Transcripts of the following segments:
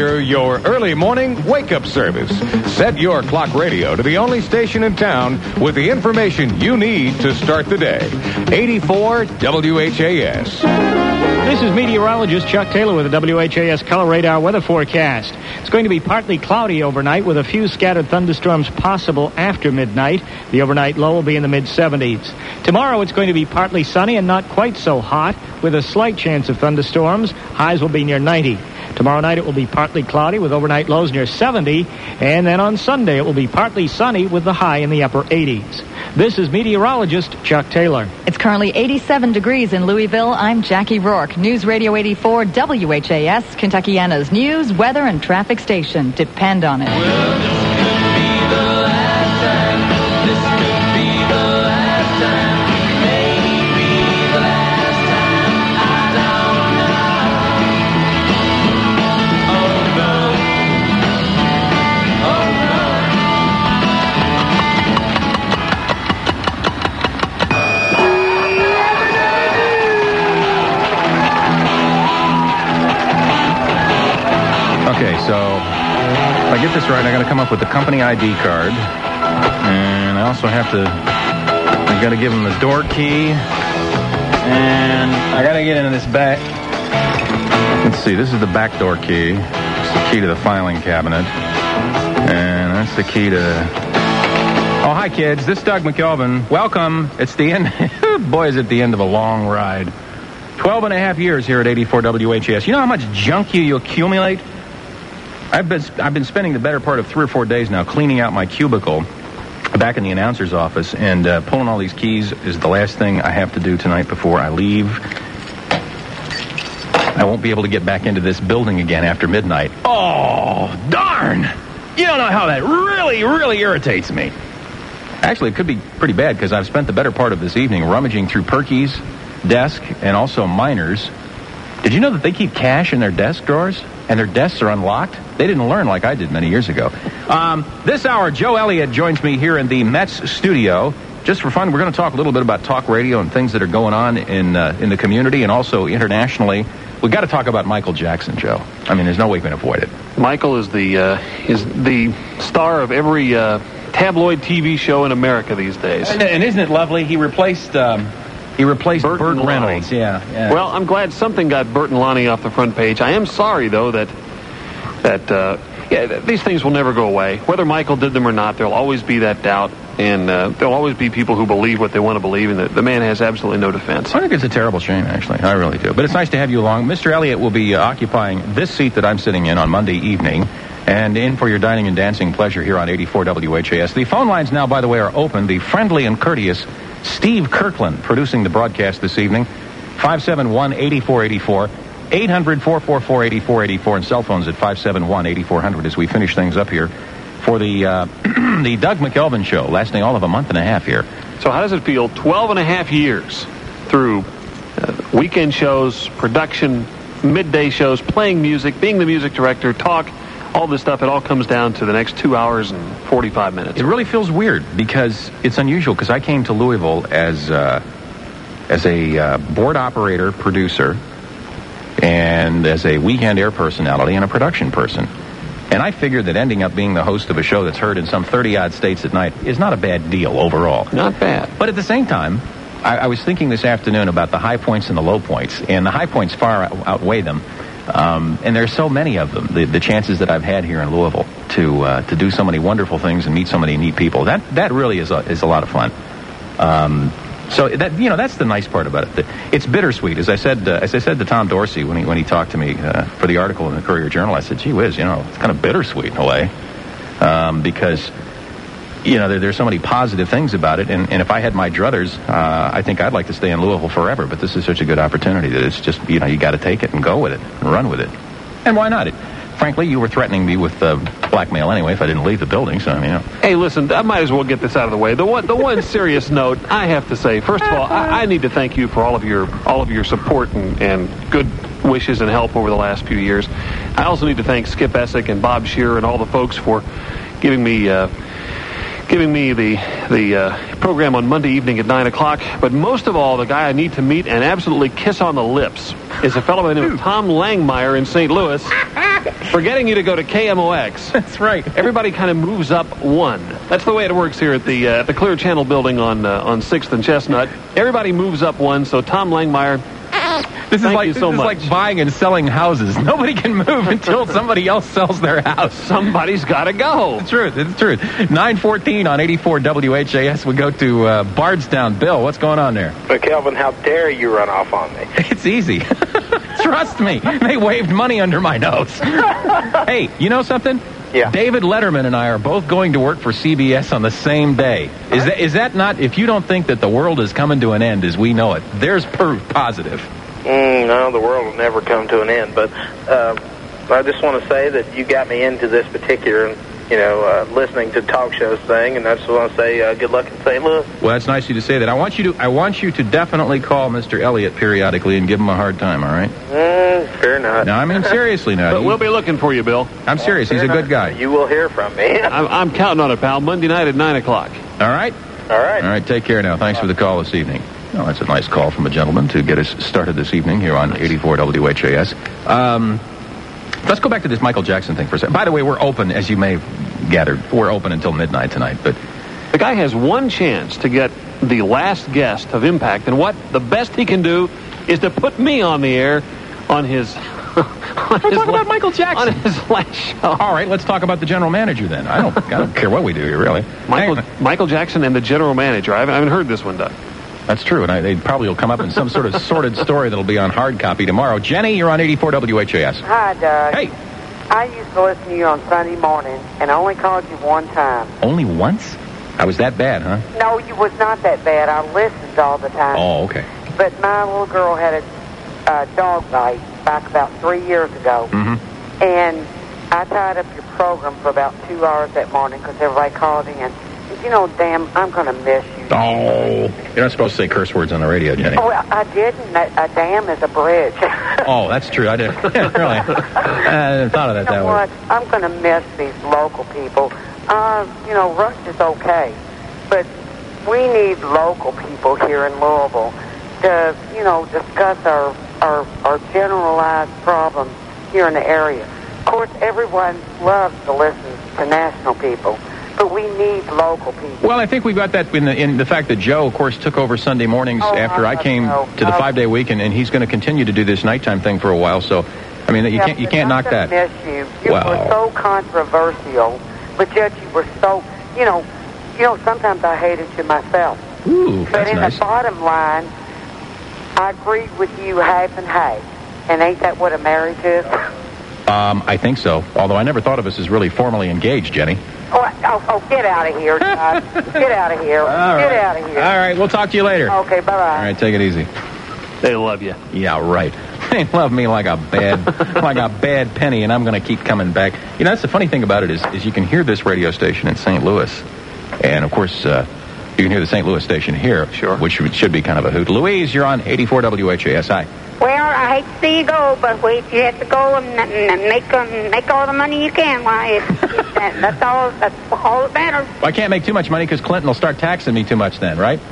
We're your early morning wake-up service. Set your clock radio to the only station in town with the information you need to start the day. 84 WHAS. This is meteorologist Chuck Taylor with the WHAS Color Radar weather forecast. It's going to be partly cloudy overnight with a few scattered thunderstorms possible after midnight. The overnight low will be in the mid-70s. Tomorrow it's going to be partly sunny and not quite so hot with a slight chance of thunderstorms. Highs will be near 90. Tomorrow night it will be partly cloudy with overnight lows near 70. And then on Sunday it will be partly sunny with the high in the upper 80s. This is meteorologist Chuck Taylor. It's currently 87 degrees in Louisville. I'm Jackie Rourke. News Radio 84 WHAS, Kentuckiana's news, weather, and traffic station. Depend on it. Well, this could be the last time. This could be the last time. Maybe the last time. I don't know. Oh no. Oh no. Okay, so if I get this right, I got to come up with the company ID card, and I also have to. I got to give them the door key, and I got to get into this back. Let's see. This is the back door key. It's the key to the filing cabinet, and that's the key to. Oh, hi kids. This is Doug McKelvin. Welcome. It's the end. Boy, is it the end of a long ride. 12 and a half years here at 84 WHAS. You know how much junk you accumulate? I've been spending the better part of 3 or 4 days now cleaning out my cubicle back in the announcer's office, and pulling all these keys is the last thing I have to do tonight before I leave. I won't be able to get back into this building again after midnight. Oh, darn! You don't know how that really, really irritates me. Actually, it could be pretty bad because I've spent the better part of this evening rummaging through Perky's desk and also Miner's. Did you know that they keep cash in their desk drawers? And their desks are unlocked? They didn't learn like I did many years ago. This hour, Joe Elliott joins me here in the Mets studio. Just for fun, we're going to talk a little bit about talk radio and things that are going on in the community and also internationally. We've got to talk about Michael Jackson, Joe. I mean, there's no way we can avoid it. Michael is the star of every tabloid TV show in America these days. And isn't it lovely? He replaced Burt Reynolds. Yeah. Well, I'm glad something got Burt and Lonnie off the front page. I am sorry, though, that these things will never go away. Whether Michael did them or not, there'll always be that doubt, and there'll always be people who believe what they want to believe, and the man has absolutely no defense. I think it's a terrible shame, actually. I really do. But it's nice to have you along. Mr. Elliott will be occupying this seat that I'm sitting in on Monday evening, and in for your dining and dancing pleasure here on 84 WHAS. The phone lines now, by the way, are open. The friendly and courteous Steve Kirkland producing the broadcast this evening. 571-8484, 800-444-8484, and cell phones at 571-8400 as we finish things up here for the the Doug McKelvin Show, lasting all of a month and a half here. So how does it feel 12 and a half years through weekend shows, production, midday shows, playing music, being the music director, talk, all this stuff? It all comes down to the next 2 hours and 45 minutes. It really feels weird because it's unusual, because I came to Louisville as a board operator, producer, and as a weekend air personality and a production person. And I figured that ending up being the host of a show that's heard in some 30-odd states at night is not a bad deal overall. Not bad. But at the same time, I was thinking this afternoon about the high points and the low points, and the high points far outweigh them. And there's so many of them. The chances that I've had here in Louisville to do so many wonderful things and meet so many neat people, that really is a lot of fun. So that, that's the nice part about it. It's bittersweet. As I said to Tom Dorsey when he talked to me for the article in the Courier-Journal, I said, "Gee whiz, it's kind of bittersweet in a way, because there's so many positive things about it. And if I had my druthers, I think I'd like to stay in Louisville forever. But this is such a good opportunity that it's just you got to take it and go with it and run with it. And why not? Frankly, you were threatening me with blackmail anyway if I didn't leave the building. So Hey, listen, I might as well get this out of the way. The one serious note I have to say, first of all, I need to thank you for all of your support and good wishes and help over the last few years. I also need to thank Skip Essick and Bob Shearer and all the folks for giving me the program on Monday evening at 9 o'clock. But most of all, the guy I need to meet and absolutely kiss on the lips is a fellow by the name of Tom Langmeyer in St. Louis. for getting you to go to KMOX. That's right. Everybody kind of moves up one. That's the way it works here at the Clear Channel building on 6th and Chestnut. Everybody moves up one, so Tom Langmeyer, This thank you is so much. like buying and selling houses. Nobody can move until somebody else sells their house. Somebody's got to go. It's the truth. It's the truth. 9:14 on 84 WHAS. We go to Bardstown. Bill, what's going on there? But Kelvin, how dare you run off on me? It's easy. Trust me. They waved money under my nose. Hey, you know something? Yeah. David Letterman and I are both going to work for CBS on the same day. Is that not, if you don't think that the world is coming to an end as we know it, there's proof positive. No, the world will never come to an end. But I just want to say that you got me into this particular, listening to talk shows thing, and I just want to say good luck in St. Louis. Well, that's nice of you to say that. I want you to definitely call Mr. Elliott periodically and give him a hard time, all right? Fear not. No, I mean seriously now. But we'll be looking for you, Bill. I'm serious. He's a good guy. You will hear from me. I'm counting on it, pal. Monday night at 9 o'clock. All right? All right. All right, take care now. Thanks for the call this evening. Oh, that's a nice call from a gentleman to get us started this evening here on 84 WHAS. Let's go back to this Michael Jackson thing for a second. By the way, we're open, as you may have gathered. We're open until midnight tonight. But the guy has one chance to get the last guest of Impact, and what the best he can do is to put me on the air on his... We're talking about Michael Jackson. On his last show. All right, let's talk about the general manager then. I don't care what we do here, really. Michael Jackson and the general manager. I haven't heard this one, Doug. That's true, and they probably will come up in some sort of sordid story that'll be on hard copy tomorrow. Jenny, you're on 84 WHAS. Hi, Doug. Hey. I used to listen to you on Sunday morning, and I only called you one time. Only once? I was that bad, huh? No, you was not that bad. I listened all the time. Oh, okay. But my little girl had a dog bite back about 3 years ago. Mm-hmm. And I tied up your program for about 2 hours that morning because everybody called in. And, damn, I'm going to miss you. Oh, you're not supposed to say curse words on the radio, Jenny. Oh, I didn't. A dam is a bridge. Oh, that's true. I didn't really. I hadn't thought of that that way. What? I'm going to miss these local people. Rush is okay, but we need local people here in Louisville to, discuss our generalized problems here in the area. Of course, everyone loves to listen to national people, but we need local people. Well, I think we got that in the fact that Joe, of course, took over Sunday mornings after I came to the 5-day week, and he's going to continue to do this nighttime thing for a while. So, I mean, you can't knock that. I miss you. You were so controversial, but yet you were so, sometimes I hated you myself. Ooh, but that's in nice. the bottom line, I agree with you half and half. And ain't that what a marriage is? I think so. Although I never thought of us as really formally engaged, Jenny. Oh, get out of here, Todd. Get out of here. Get out of here. All right, we'll talk to you later. Okay, bye-bye. All right, take it easy. They love you. Yeah, right. They love me like a bad penny, and I'm going to keep coming back. That's the funny thing about it is you can hear this radio station in St. Louis, and of course you can hear the St. Louis station here, sure, which should be kind of a hoot. Louise, you're on 84 WHAS. Hi. Well, I hate to see you go, but you have to go and make all the money you can. Why? That's all that matters. Well, I can't make too much money because Clinton will start taxing me too much then, right?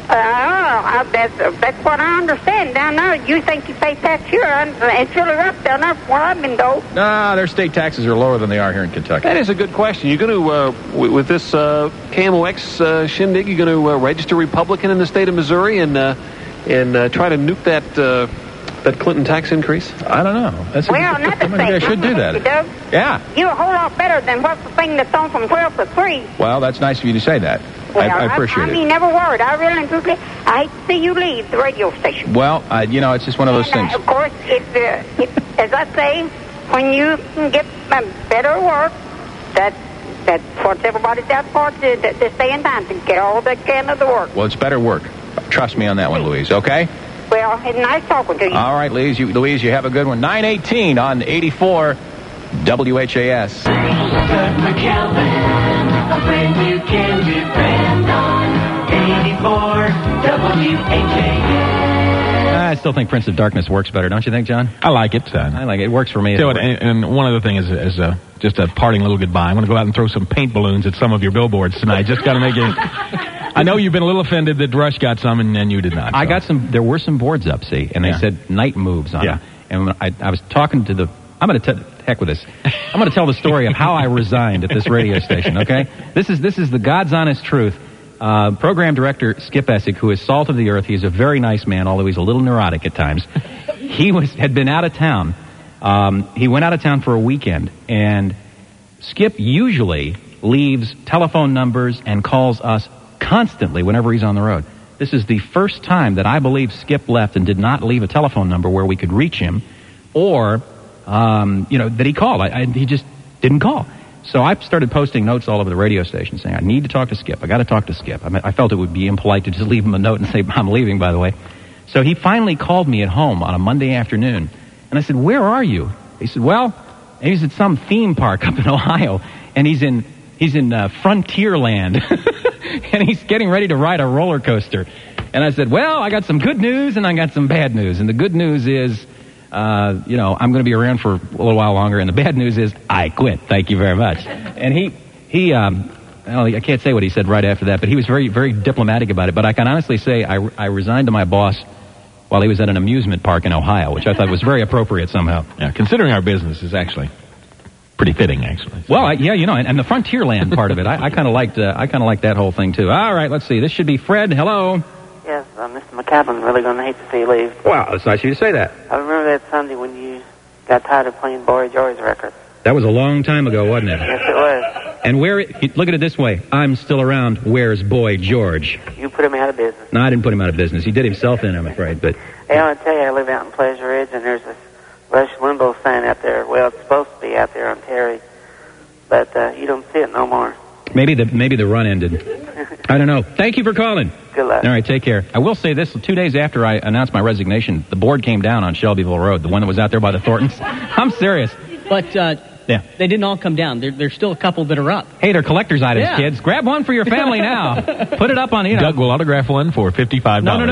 That's what I understand down there. You think you pay tax here, and it's really rough down there from where I've been told. Nah, their state taxes are lower than they are here in Kentucky. That is a good question. You're going to, with this KMOX shindig, you're going to register Republican in the state of Missouri and try to nuke that Clinton tax increase? I don't know. I should do that. Doug. Yeah. You're a whole lot better than what's the thing that's on from 12 to 3. Well, that's nice of you to say that. Well, I appreciate it. I mean, every word. I really truly, I hate to see you leave the radio station. Well, it's just one of those things. Of course, it's as I say, when you can get better work, that's what everybody's out for, to stay in time, to get all they can of the work. Well, it's better work. Trust me on that one, Louise, okay? Well, it's nice talking to you. All right, Louise, you have a good one. 9:18 on 84 WHAS. Doug McKelvin, a friend you can depend on. 84 WHAS. I still think Prince of Darkness works better, don't you think, John? I like it. I like it. It works for me. And one other thing is just a parting little goodbye. I'm going to go out and throw some paint balloons at some of your billboards tonight. Just got to make it... I know you've been a little offended that Rush got some and you did not. So. I got some. There were some boards up, see, and they said night moves on them. And when I was talking to the... I'm going to heck with this. I'm going to tell the story of how I resigned at this radio station, okay? This is the God's honest truth. Program director Skip Essick, who is salt of the earth, he's a very nice man, although he's a little neurotic at times. He had been out of town. He went out of town for a weekend, and Skip usually leaves telephone numbers and calls us constantly whenever he's on the road. This is the first time that I believe Skip left and did not leave a telephone number where we could reach him, or, that he called. He just didn't call. So I started posting notes all over the radio station saying, I need to talk to Skip. I got to talk to Skip. I felt it would be impolite to just leave him a note and say, I'm leaving, by the way. So he finally called me at home on a Monday afternoon. And I said, where are you? He said, well, he's at some theme park up in Ohio. And he's in Frontierland. And he's getting ready to ride a roller coaster. And I said, well, I got some good news and I got some bad news. And the good news is, I'm going to be around for a little while longer. And the bad news is, I quit. Thank you very much. And I can't say what he said right after that, but he was very, very diplomatic about it. But I can honestly say I resigned to my boss while he was at an amusement park in Ohio, which I thought was very appropriate somehow. Yeah, considering our business is actually pretty fitting, actually. So. Well, and the Frontierland part of it, I kind of liked that whole thing too. All right, let's see. This should be Fred. Hello. Yes, Mr. McCaffrey's really going to hate to see you leave. Wow, it's nice of you to say that. I remember that Sunday when you got tired of playing Boy George records. That was a long time ago, wasn't it? Yes, it was. And look at it this way. I'm still around. Where's Boy George? You put him out of business. No, I didn't put him out of business. He did himself in, I'm afraid. But hey, I want to tell you, I live out in Pleasure Ridge, and there's this Rush Limbaugh sign out there. Well, it's supposed to be out there on Terry, but you don't see it no more. Maybe the run ended. I don't know. Thank you for calling. Good luck. All right, take care. I will say this. 2 days after I announced my resignation, the board came down on Shelbyville Road, the one that was out there by the Thorntons. I'm serious. But yeah, they didn't all come down. There's still a couple that are up. Hey, they're collector's items, Yeah. kids. Grab one for your family now. Put it up on, Doug will autograph one for $55. No.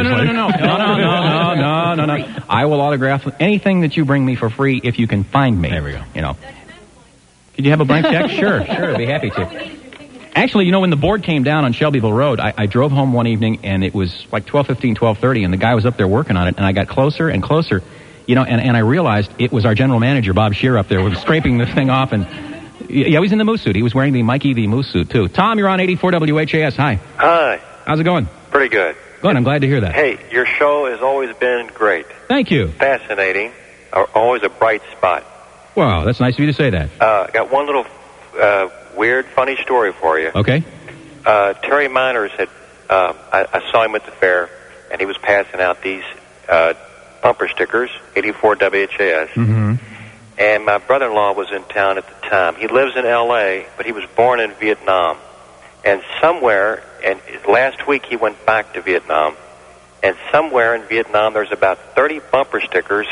I will autograph anything that you bring me for free if you can find me. There we go. Could you have a blank check? Sure, I'd be happy to. Actually, when the board came down on Shelbyville Road, I drove home one evening, and it was like 12:15, 12:30, and the guy was up there working on it, and I got closer and closer, and I realized it was our general manager, Bob Shear, up there, was scraping the thing off, and he was in the moose suit. He was wearing the Mikey the Moose suit, too. Tom, you're on 84 WHAS. Hi. Hi. How's it going? Pretty good. Good, I'm glad to hear that. Hey, your show has always been great. Thank you. Fascinating. Always a bright spot. Wow, that's nice of you to say that. Got one little weird, funny story for you. Okay. Terry Miners had, I saw him at the fair, and he was passing out these bumper stickers, 84 WHAS. Mm-hmm. And my brother-in-law was in town at the time. He lives in L.A., but he was born in Vietnam. And last week he went back to Vietnam. And somewhere in Vietnam there's about 30 bumper stickers.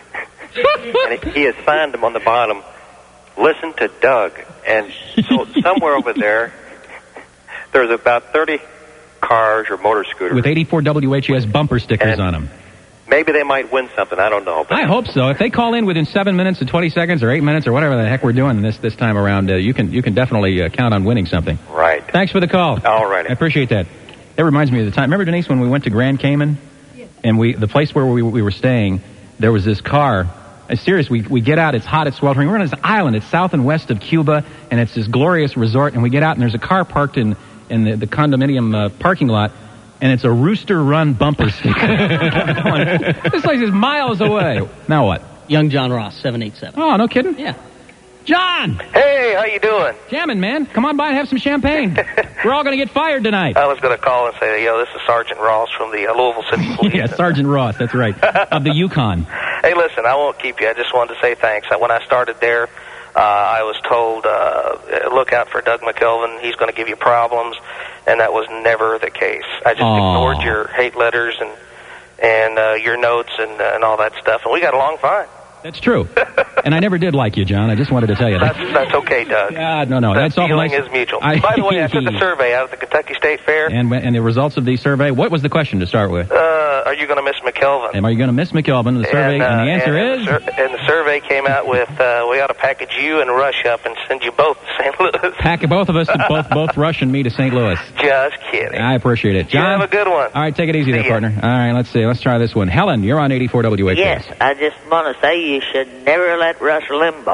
And he assigned them on the bottom, listen to Doug. And so somewhere over there's about 30 cars or motor scooters. With 84 WHAS bumper stickers on them. Maybe they might win something. I don't know. But I hope so. If they call in within 7 minutes and 20 seconds or 8 minutes or whatever the heck we're doing this time around, you can definitely count on winning something. Right. Thanks for the call. All right. I appreciate that. That reminds me of the time. Remember, Denise, when we went to Grand Cayman? Yes. And the place where we were staying, there was this car. Serious, we get out, it's hot, it's sweltering. We're on this island, it's south and west of Cuba, and it's this glorious resort, and we get out, and there's a car parked in the condominium parking lot, and it's a Rooster Run bumper sticker. This place is miles away. Now what? Young John Ross, 787. Oh, no kidding? Yeah. John! Hey, how you doing? Jamming, man. Come on by and have some champagne. We're all going to get fired tonight. I was going to call and say, this is Sergeant Ross from the Louisville City Police. Yeah, Sergeant Ross, that's right, of the Yukon. Hey, listen, I won't keep you. I just wanted to say thanks. When I started there, I was told, look out for Doug McKelvin. He's going to give you problems, and that was never the case. I just ignored your hate letters and your notes and all that stuff, and we got along fine. That's true. And I never did like you, John. I just wanted to tell you that. That's okay, Doug. No. That feeling is mutual. By the way, I took a survey out at the Kentucky State Fair. And the results of the survey, what was the question to start with? Are you going to miss McKelvin? Are you going to miss McKelvin? The survey, and the answer is? And the survey came out with, we ought to package you and Rush up and send you both to St. Louis. Pack both of us, both Rush and me to St. Louis. Just kidding. I appreciate it. John, you have a good one. All right, take it easy there, partner. All right, let's see. Let's try this one. Helen, you're on 84 WHAS. Yes, I just want to say you should never let Rush Limbaugh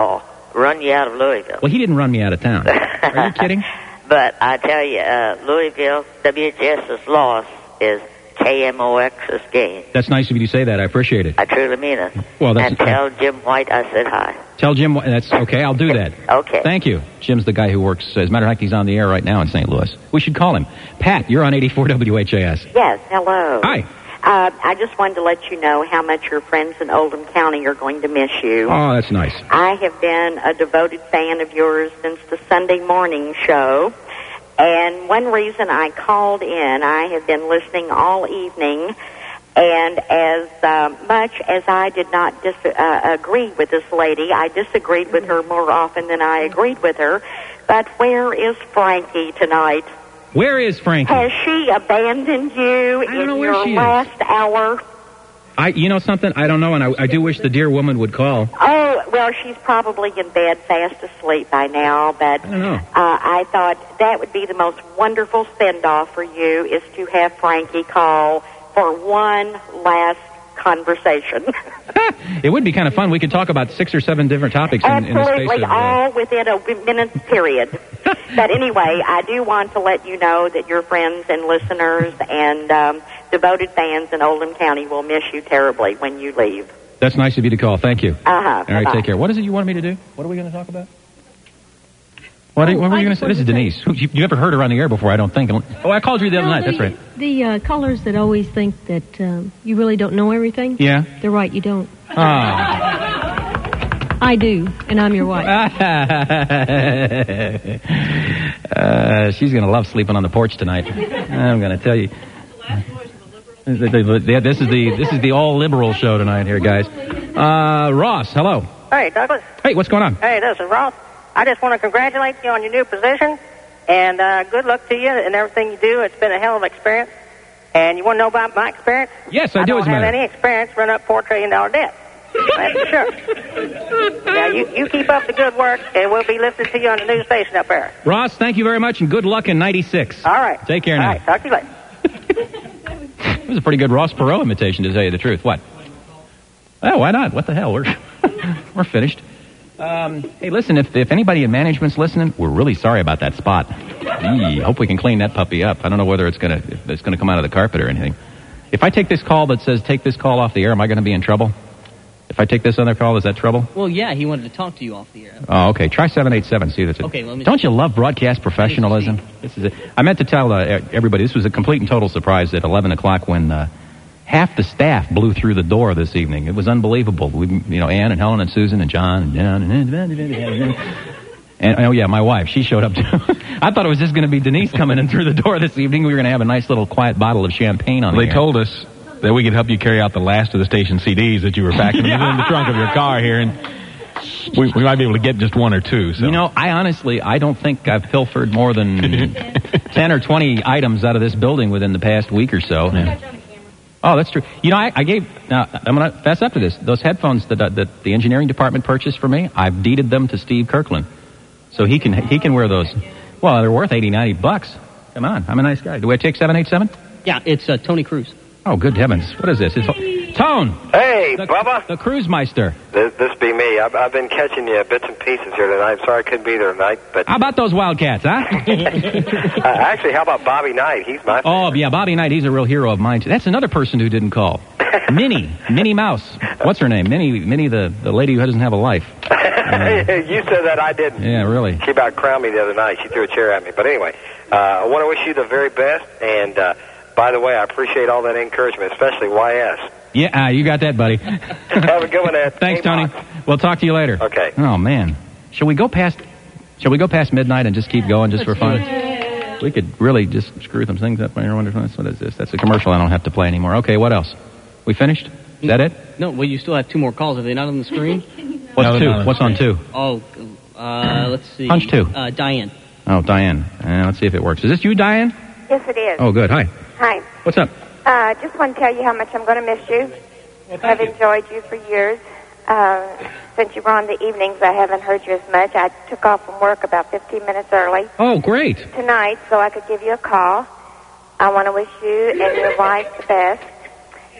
run you out of Louisville. Well, he didn't run me out of town. Are you kidding? But I tell you, Louisville, WHS's loss is KMOX's gain. That's nice of you to say that. I appreciate it. I truly mean it. Well, that's... And tell Jim White I said hi. Tell Jim... That's okay. I'll do that. Okay. Thank you. Jim's the guy who works... As a matter of fact, he's on the air right now in St. Louis. We should call him. Pat, you're on 84 WHAS. Yes, hello. Hi. I just wanted to let you know how much your friends in Oldham County are going to miss you. Oh, that's nice. I have been a devoted fan of yours since the Sunday morning show. And one reason I called in, I have been listening all evening, and as much as I did not agree with this lady, I disagreed with her more often than I agreed with her. But where is Frankie tonight? Where is Frankie? Has she abandoned you in your last hour? You know something? I don't know, and I do wish the dear woman would call. Oh, well, she's probably in bed fast asleep by now, but I don't know. I thought that would be the most wonderful send-off for you, is to have Frankie call for one last conversation. It would be kind of fun. We could talk about 6 or 7 different topics in the space Absolutely, of... all within a minute period. But anyway, I do want to let you know that your friends and listeners and devoted fans in Oldham County will miss you terribly when you leave. That's nice of you to call. Thank you. Uh-huh. All right, Bye-bye. take care. What is it you wanted me to do? What are we going to talk about? What were you going to say? This is Denise. You ever heard her on the air before, I don't think. Oh, I called you the other night. That's right. The callers that always think that you really don't know everything. Yeah. They're right, you don't. Ah. I do, and I'm your wife. She's going to love sleeping on the porch tonight. I'm going to tell you. This is the all liberal show tonight here, guys. Ross, hello. Hey, Douglas. Hey, what's going on? Hey, this is Ross. I just want to congratulate you on your new position, and good luck to you and everything you do. It's been a hell of an experience. And you want to know about my experience? Yes, I do, as a don't have matter. any experience running up $4 trillion debt. That's for sure. Now, you keep up the good work, and we'll be listening to you on the new station up there. Ross, thank you very much, and good luck in 96. All right. Take care now. All right, talk to you later. It was a pretty good Ross Perot imitation, to tell you the truth. What? Oh, why not? What the hell? We're finished. Hey, listen, if anybody in management's listening, we're really sorry about that spot. Hope we can clean that puppy up. I don't know whether it's gonna come out of the carpet or anything. If I take this call that says take this call off the air, am I going to be in trouble? If I take this other call, is that trouble? Well, yeah, he wanted to talk to you off the air. Oh, okay. Try 787. See if it's Okay, let me. Don't you love broadcast professionalism? This is it. I meant to tell everybody this was a complete and total surprise at 11 o'clock when half the staff blew through the door this evening. It was unbelievable. Ann and Helen and Susan and John and John and oh yeah, my wife. She showed up too. I thought it was just going to be Denise coming in through the door this evening. We were going to have a nice little quiet bottle of champagne on the air. They told us that we could help you carry out the last of the station CDs that you were packing in the trunk of your car here, and we might be able to get just 1 or 2. So. I don't think I've pilfered more than 10 or 20 items out of this building within the past week or so. Yeah. Oh, that's true. I gave. Now I'm going to fess up to this. Those headphones that the engineering department purchased for me, I've deeded them to Steve Kirkland, so he can wear those. Well, they're worth $80-$90. Come on, I'm a nice guy. Do I take 787? Yeah, it's Tony Cruz. Oh, good heavens! What is this? It's Tone. Hey, Bubba. The Cruisemeister. This be me. I've been catching you bits and pieces here tonight. I'm sorry I couldn't be there tonight, but How about those Wildcats, huh? actually, how about Bobby Knight? He's my Oh, yeah, Bobby Knight. He's a real hero of mine too. That's another person who didn't call. Minnie Mouse. What's her name? Minnie, the lady who doesn't have a life. You said that, I didn't. Yeah, really. She about crowned me the other night. She threw a chair at me. But anyway, I want to wish you the very best. And by the way, I appreciate all that encouragement, especially YS. Yeah, you got that, buddy. Have a good one, Ed. Thanks, Tony. We'll talk to you later. Okay. Oh man, shall we go past midnight and just keep going just for fun? We could really just screw some things up. What is this? That's a commercial I don't have to play anymore. Okay, what else? We finished? Is that it? No, well, you still have 2 more calls. Are they not on the screen? What's 2? What's on 2? Oh, let's see. Punch 2. Diane. Oh, Diane. Let's see if it works. Is this you, Diane? Yes, it is. Oh, good. Hi. Hi. What's up? Just want to tell you how much I'm going to miss you. I've enjoyed you for years. Since you were on the evenings, I haven't heard you as much. I took off from work about 15 minutes early Oh, great. tonight so I could give you a call. I want to wish you and your wife the best.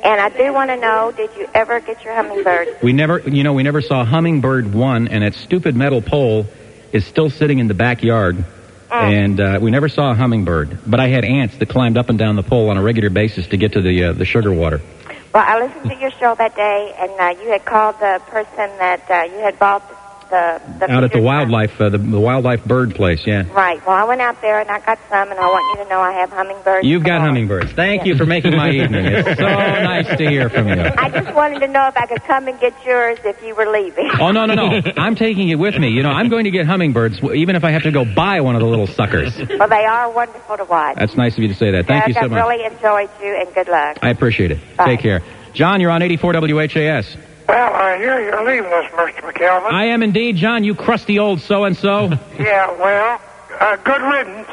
And I do want to know, did you ever get your hummingbird? We never saw Hummingbird 1, and that stupid metal pole is still sitting in the backyard. And we never saw a hummingbird. But I had ants that climbed up and down the pole on a regular basis to get to the sugar water. Well, I listened to your show that day, and you had called the person that you had bought the out at the wildlife, the wildlife bird place, yeah. Right. Well, I went out there, and I got some, and I want you to know I have hummingbirds. You've got hummingbirds. Thank you for making my evening. It's so nice to hear from you. I just wanted to know if I could come and get yours if you were leaving. Oh, no. I'm taking it with me. You know, I'm going to get hummingbirds, even if I have to go buy one of the little suckers. Well, they are wonderful to watch. That's nice of you to say that. Thank you so much. I've really enjoyed you, and good luck. I appreciate it. Bye. Take care. John, you're on 84 WHAS. Well, I hear you're leaving us, Mr. McKelvin. I am indeed, John, you crusty old so-and-so. Yeah, well, good riddance.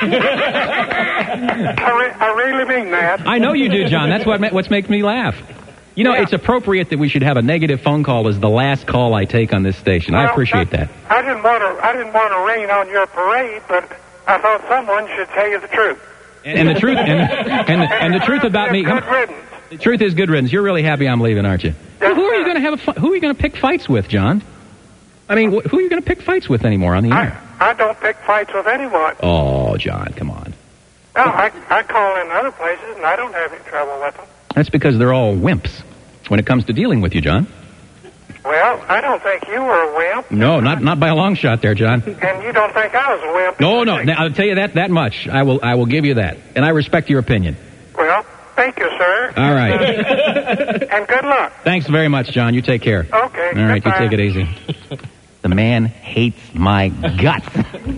I really mean that. I know you do, John. That's what's making me laugh. You know, it's appropriate that we should have a negative phone call as the last call I take on this station. I appreciate that. I didn't want to rain on your parade, but I thought someone should tell you the truth. And the truth, and the truth about me. Good riddance. The truth is good riddance. You're really happy I'm leaving, aren't you? Well, who are you going to who are you going to pick fights with, John? I mean, who are you going to pick fights with anymore on the air? I don't pick fights with anyone. Oh, John, come on. No, I call in other places, and I don't have any trouble with them. That's because they're all wimps when it comes to dealing with you, John. Well, I don't think you were a wimp. No, not by a long shot there, John. And you don't think I was a wimp. No. Now, I'll tell you that much. I will give you that. And I respect your opinion. Well, thank you, sir. All right. And good luck. Thanks very much, John. You take care. Okay. All right, goodbye. you take it easy. The man hates my guts.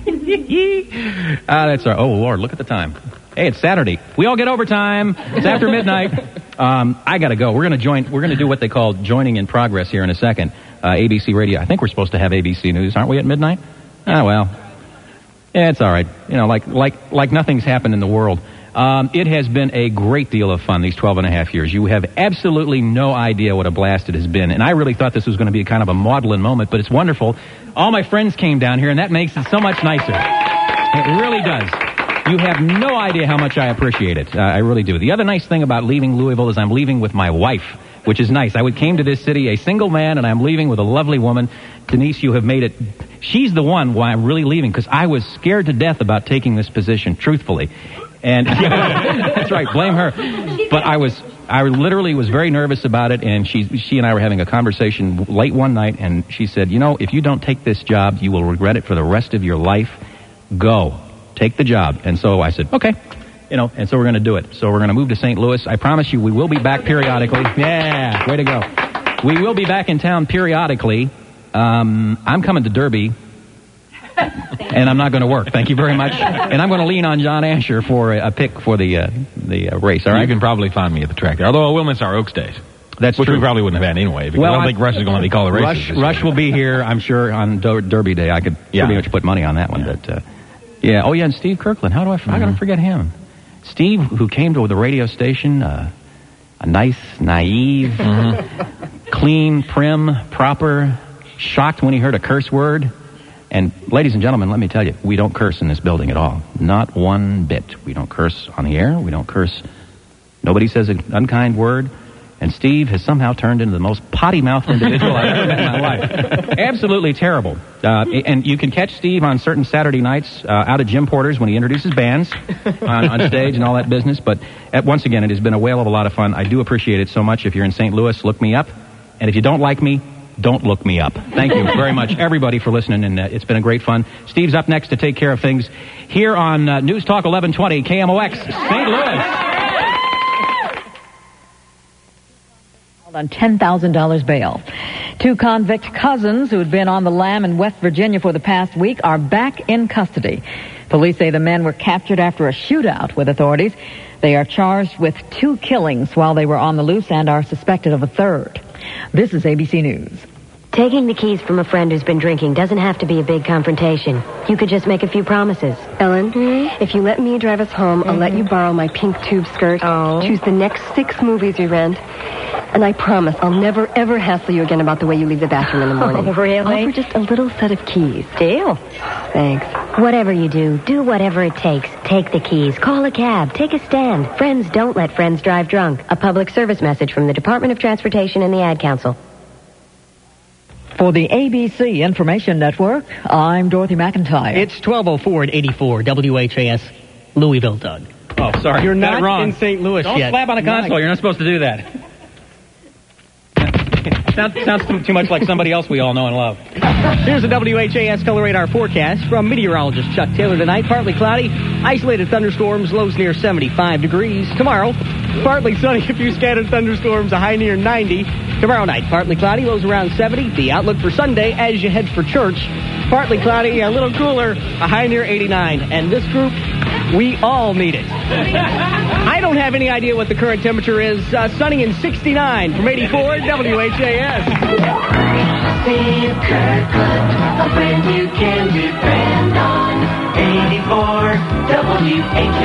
That's all right. Oh, Lord, look at the time. Hey, it's Saturday. We all get overtime. It's after midnight. I got to go. We're going to do what they call joining in progress here in a second. ABC Radio. I think we're supposed to have ABC News, aren't we, at midnight? Oh, well. Yeah, it's all right. You know, like nothing's happened in the world. It has been a great deal of fun these 12 and a half years. You have absolutely no idea what a blast it has been. And I really thought this was going to be kind of a maudlin moment, but it's wonderful. All my friends came down here, and that makes it so much nicer. It really does. You have no idea how much I appreciate it. I really do. The other nice thing about leaving Louisville is I'm leaving with my wife, which is nice. I came to this city a single man, and I'm leaving with a lovely woman. Denise, you have made it. She's the one why I'm really leaving, because I was scared to death about taking this position, truthfully. And that's right, blame her. But I literally was very nervous about it, and she and I were having a conversation late one night, and she said, you know, if you don't take this job, you will regret it for the rest of your life. Go. Take the job. And so I said, okay. You know, and so we're going to do it. So we're going to move to St. Louis. I promise you we will be back periodically. Yeah, way to go. We will be back in town periodically. I'm coming to Derby. And I'm not going to work. Thank you very much. And I'm going to lean on John Asher for a pick for the race. All right. You can probably find me at the track there. Although we'll miss our Oaks days. That's which true. we probably wouldn't have had anyway. Because I don't think Rush is going to be called the races. Rush will be here, I'm sure, on Derby Day. I could pretty much put money on that one. But yeah. Oh yeah, and Steve Kirkland. How got to forget him? Steve, who came to the radio station, a nice, naive, clean, prim, proper, shocked when he heard a curse word. And, ladies and gentlemen, let me tell you, we don't curse in this building at all. Not one bit. We don't curse on the air. We don't curse. Nobody says an unkind word. And Steve has somehow turned into the most potty-mouthed individual I've ever met in my life. Absolutely terrible. And you can catch Steve on certain Saturday nights out at Jim Porter's when he introduces bands on stage and all that business. But once again, it has been a whale of a lot of fun. I do appreciate it so much. If you're in St. Louis, look me up. And if you don't like me, don't look me up. Thank you very much, everybody, for listening, and it's been a great fun. Steve's up next to take care of things here on News Talk 1120 KMOX, St. Louis. On $10,000 bail. Two convict cousins who had been on the lam in West Virginia for the past week are back in custody. Police say the men were captured after a shootout with authorities. They are charged with 2 killings while they were on the loose and are suspected of a third. This is ABC News. Taking the keys from a friend who's been drinking doesn't have to be a big confrontation. You could just make a few promises. Ellen, if you let me drive us home, I'll let you borrow my pink tube skirt, choose the next 6 movies we rent, And I promise I'll never, ever hassle you again about the way you leave the bathroom in the morning. Oh, really? Offer just a little set of keys. Deal. Thanks. Whatever you do whatever it takes. Take the keys, call a cab, take a stand. Friends don't let friends drive drunk. A public service message from the Department of Transportation and the Ad Council. For the ABC Information Network, I'm Dorothy McIntyre. It's 12:04 at 84 WHAS, Louisville, Doug. Oh, sorry. You're Got it not wrong. in St. Louis Don't yet. slap on a console. You're not supposed to do that. Sounds too much like somebody else we all know and love. Here's a WHAS color radar forecast from meteorologist Chuck Taylor tonight. Partly cloudy, isolated thunderstorms, lows near 75 degrees. Tomorrow, partly sunny, a few scattered thunderstorms, a high near 90. Tomorrow night, partly cloudy, lows around 70. The outlook for Sunday as you head for church, partly cloudy, a little cooler, a high near 89. And this group, we all need it. I don't have any idea what the current temperature is. Sunny and 69 from 84 WHAS. Steve Kirkland, a friend you can depend on. 84 WHAS.